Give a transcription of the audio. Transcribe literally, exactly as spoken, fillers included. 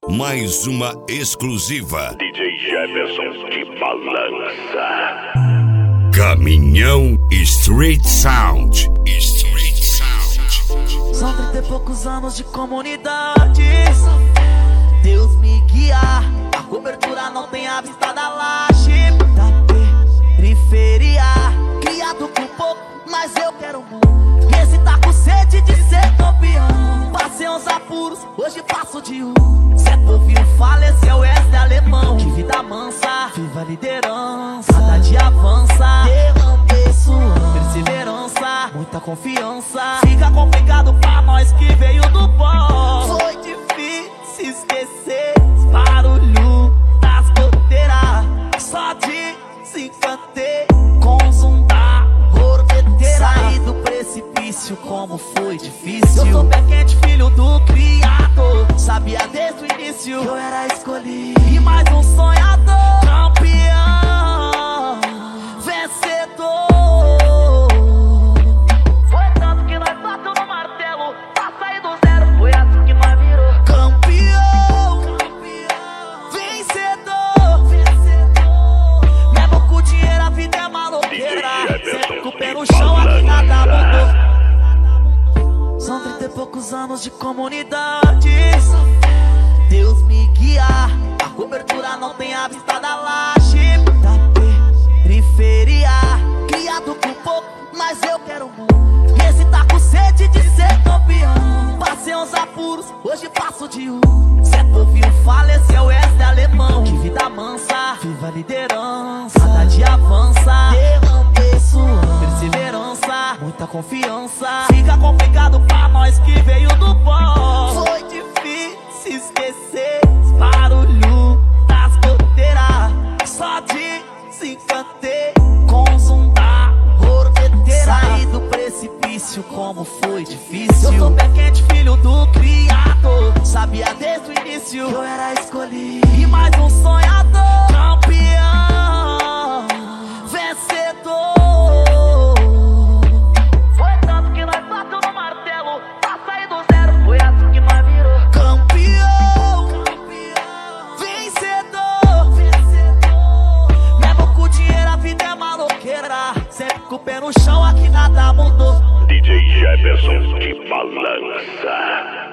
Mais uma exclusiva. D J Jefferson de balança. Caminhão Street Sound. Street Sound. São trinta e poucos anos de comunidade. Deus me guia. A cobertura não tem a vista da laje. Da periferia. Criado com pouco, mas eu quero muito. Esse tá com sede de ser campeão. Passei uns apuros, hoje passo de um. Cê povinho faleceu, esse é alemão. Que vida mansa, viva a liderança. Cada dia avança, derramei sua perseverança, muita confiança. Fica complicado pra nós que veio do pó. Foi difícil esquecer os barulhos das goteiras. Só desencantei com o zoom da orbeteira. Saí do precipício, como foi difícil. Eu sou pé quente, filho do criador. Sabia desde o início que eu era escolhido. E mais um sonhador, campeão, vencedor. Foi tanto que nós bateu no martelo pra sair do zero. Foi assim que nós virou campeão, vencedor, vencedor. Mesmo com dinheiro a vida é maloqueira. Sempre com o pé no chão, aqui nada mudou. São trinta e poucos anos de comunidade. Deus me guia. A cobertura não tem a vista da laje. Da periferia. Criado com pouco, mas eu quero muito. Esse tá com sede de ser campeão. Passei uns apuros, hoje passo de um. Cê povinho faleceu, esse é alemão. Que vida mansa, viva a liderança. Cada dia avança, derramei sua perseverança, muita confiança. Fica complicado pra nós que veio do pó. Foi difícil esquecer os barulhos das goteiras. Só desencantei com o zoom da orbeteira. Saí do precipício, como foi difícil. Eu sou pé quente, filho do criador. Sabia desde o início que eu era escolhido. E mais um sonhador, campeão, vencedor. Foi tanto que nós bateu no martelo pra sair do zero. Foi assim que nós virou campeão, vencedor, vencedor. Mesmo com dinheiro a vida é maloqueira. Sempre com o pé no chão, aqui nada mudou. D J Jefferson de balança.